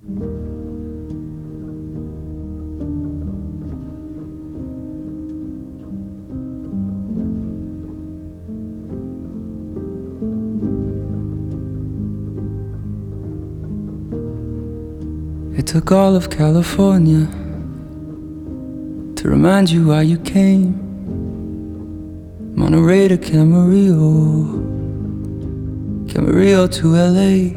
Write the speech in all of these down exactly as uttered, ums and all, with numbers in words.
It took all of California to remind you why you came. Monterey to Camarillo, Camarillo to L A.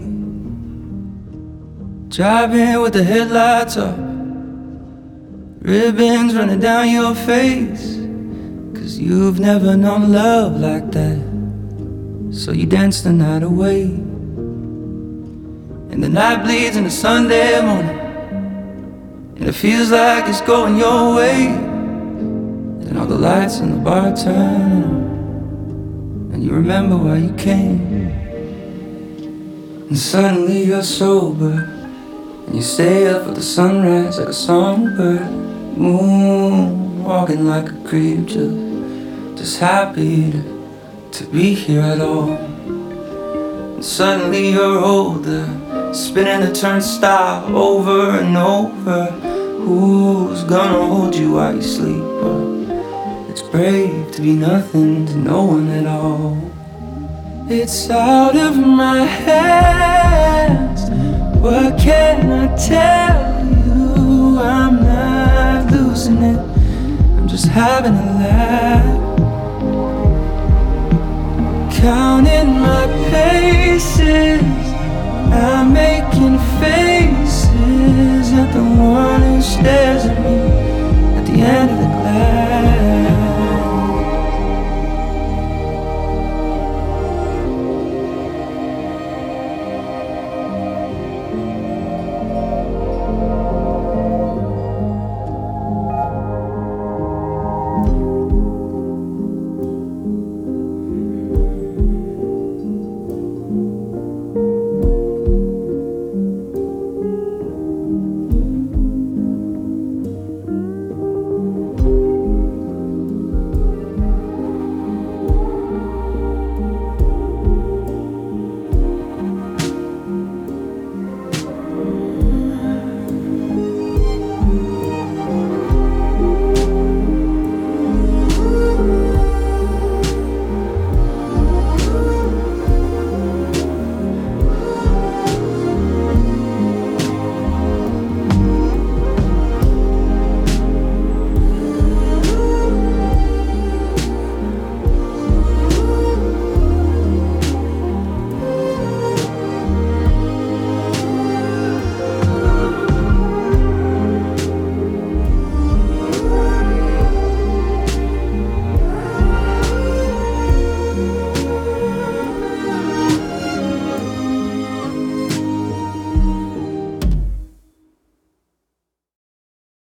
Driving with the headlights up, ribbons running down your face, 'cause you've never known love like that. So you dance the night away, and the night bleeds into Sunday morning, and it feels like it's going your way. And all the lights in the bar turn on, and you remember why you came. And suddenly you're sober, and you stay up for the sunrise like a songbird, moon walking like a creep, just, just happy to, to be here at all. And suddenly you're older, spinning the turnstile over and over. Who's gonna hold you while you sleep? It's brave to be nothing to no one at all. It's out of my hands. What can I tell you? I'm not losing it, I'm just having a laugh, counting my paces, I'm making faces.